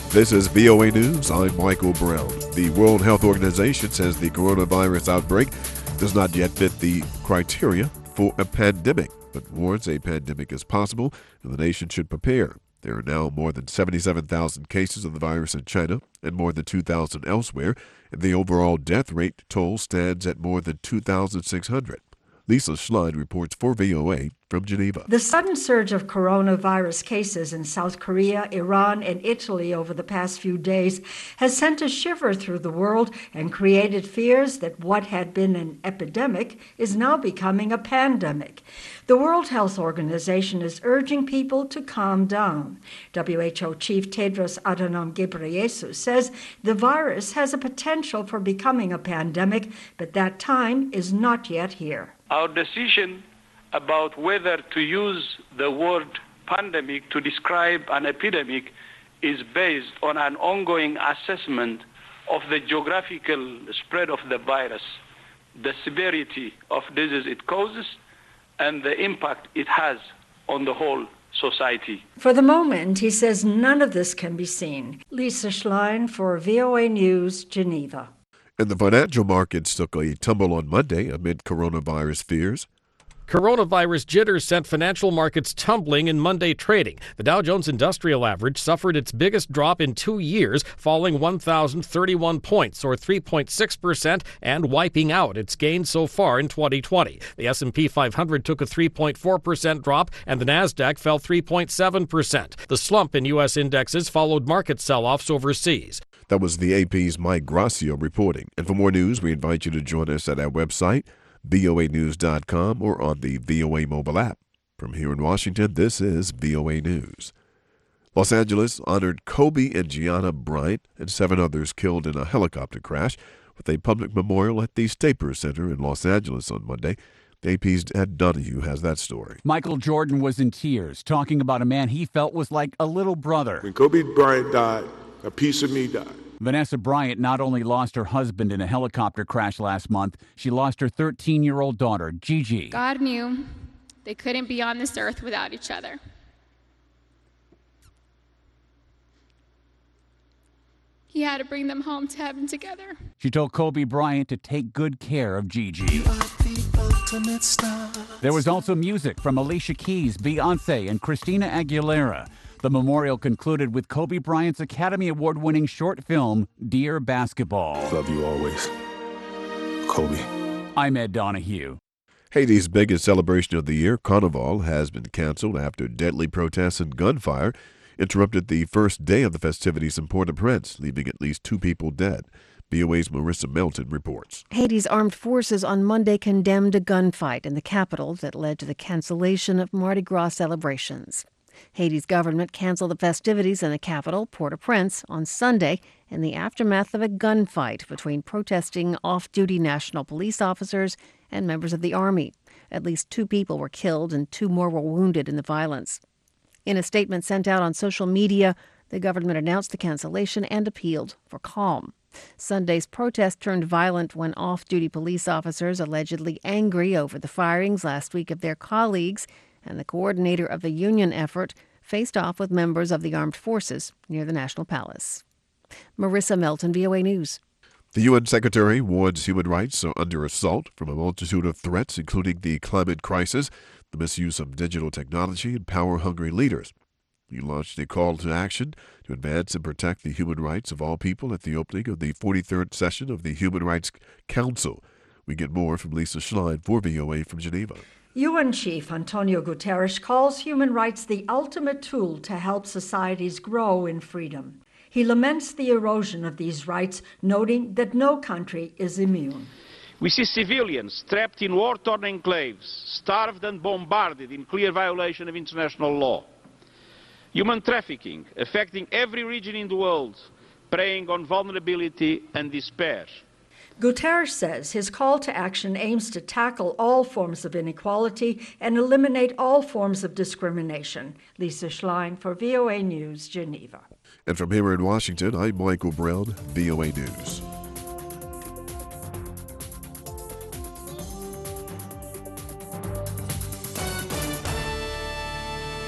This is VOA News. I'm Michael Brown. The World Health Organization says the coronavirus outbreak does not yet fit the criteria for a pandemic, but warns a pandemic is possible and the nation should prepare. There are now more than 77,000 cases of the virus in China and more than 2,000 elsewhere, and the overall death rate toll stands at more than 2,600. Lisa Schlein reports for VOA from Geneva. The sudden surge of coronavirus cases in South Korea, Iran, and Italy over the past few days has sent a shiver through the world and created fears that what had been an epidemic is now becoming a pandemic. The World Health Organization is urging people to calm down. WHO Chief Tedros Adhanom Ghebreyesus says the virus has a potential for becoming a pandemic, but that time is not yet here. Our decision about whether to use the word pandemic to describe an epidemic is based on an ongoing assessment of the geographical spread of the virus, the severity of disease it causes, and the impact it has on the whole society. For the moment, he says none of this can be seen. Lisa Schlein for VOA News, Geneva. And the financial markets took a tumble on Monday amid coronavirus fears. Coronavirus jitters sent financial markets tumbling in Monday trading. The Dow Jones Industrial Average suffered its biggest drop in 2 years, falling 1,031 points, or 3.6%, and wiping out its gains so far in 2020. The S&P 500 took a 3.4% drop, and the Nasdaq fell 3.7%. The slump in U.S. indexes followed market sell-offs overseas. That was the AP's Mike Gracio reporting. And for more news, we invite you to join us at our website, voanews.com, or on the VOA mobile app. From here in Washington, this is VOA News. Los Angeles honored Kobe and Gianna Bryant and 7 others killed in a helicopter crash with a public memorial at the Staples Center in Los Angeles on Monday. The AP's Ed Donahue has that story. Michael Jordan was in tears, talking about a man he felt was like a little brother. When Kobe Bryant died, a piece of me died. Vanessa Bryant not only lost her husband in a helicopter crash last month, she lost her 13-year-old daughter, Gigi. God knew they couldn't be on this earth without each other. He had to bring them home to heaven together. She told Kobe Bryant to take good care of Gigi. There was also music from Alicia Keys, Beyonce, and Christina Aguilera. The memorial concluded with Kobe Bryant's Academy Award-winning short film, Dear Basketball. Love you always, Kobe. I'm Ed Donahue. Haiti's biggest celebration of the year, Carnival, has been canceled after deadly protests and gunfire interrupted the first day of the festivities in Port-au-Prince, leaving at least 2 people dead. VOA's Marissa Melton reports. Haiti's armed forces on Monday condemned a gunfight in the capital that led to the cancellation of Mardi Gras celebrations. Haiti's government canceled the festivities in the capital, Port-au-Prince, on Sunday in the aftermath of a gunfight between protesting off-duty national police officers and members of the army. At least 2 people were killed and 2 more were wounded in the violence. In a statement sent out on social media, the government announced the cancellation and appealed for calm. Sunday's protest turned violent when off-duty police officers, allegedly angry over the firings last week of their colleagues, and the coordinator of the union effort, faced off with members of the armed forces near the National Palace. Marissa Melton, VOA News. The UN Secretary warns human rights are under assault from a multitude of threats, including the climate crisis, the misuse of digital technology, and power-hungry leaders. He launched a call to action to advance and protect the human rights of all people at the opening of the 43rd session of the Human Rights Council. We get more from Lisa Schlein for VOA from Geneva. UN Chief Antonio Guterres calls human rights the ultimate tool to help societies grow in freedom. He laments the erosion of these rights, noting that no country is immune. We see civilians trapped in war-torn enclaves, starved and bombarded in clear violation of international law. Human trafficking affecting every region in the world, preying on vulnerability and despair. Guterres says his call to action aims to tackle all forms of inequality and eliminate all forms of discrimination. Lisa Schlein for VOA News, Geneva. And from here in Washington, I'm Michael Brown, VOA News.